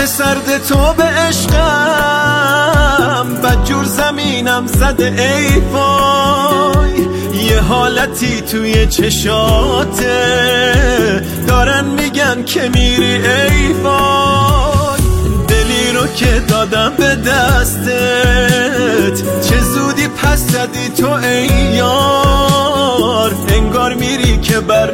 سرد تو به عشقم بدجور زمینم زده ای وای. یه حالتی توی چشاته دارن میگن که میری ای وای. دلی رو که دادم به دستت چه زودی پس زدی تو ای یار. انگار میری که بر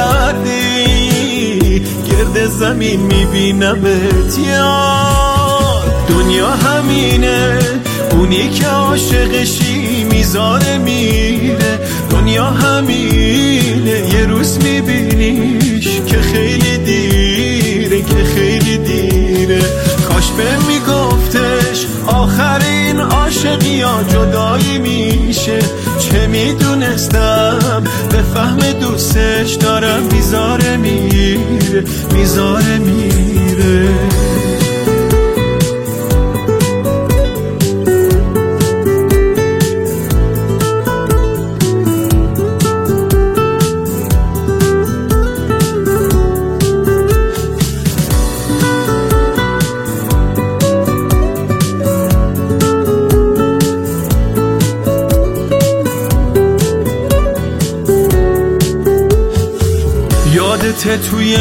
نگردی گرد زمین میبینمت یار. دنیا همینه اونی که عاشقشی میذاره میره. دنیا همینه یه روز میبینیش که خیلی دیره که خیلی دیره. کاش به میگفتش آخرین عاشقی ها جدایی میشه. چه میدونستم به فهم دوستش دارم میذاره میره میذاره میره. یادت توی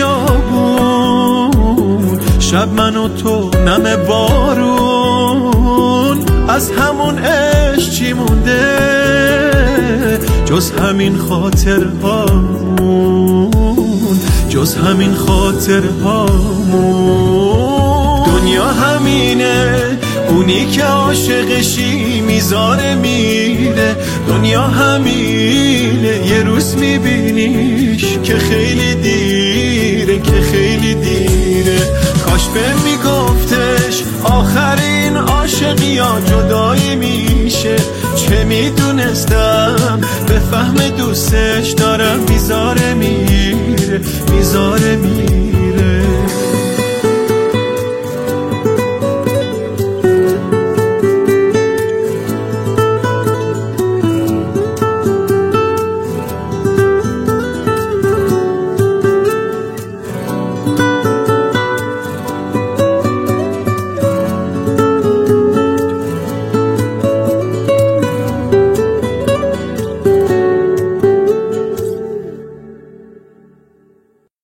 خیابون شب من و تو نم بارون. از همون عشق چی مونده جز همین خاطرهامون جز همین خاطرهامون. دنیا همینه اونی که عاشقشی میذاره میره. دنیا همینه یه روز میبینیش که خیلی دیره که خیلی دیره. کاش به میگفتش آخرین عاشقی ها جدایی میشه. چه میدونستم به فهم دوستش دارم میذاره میره میذاره میره.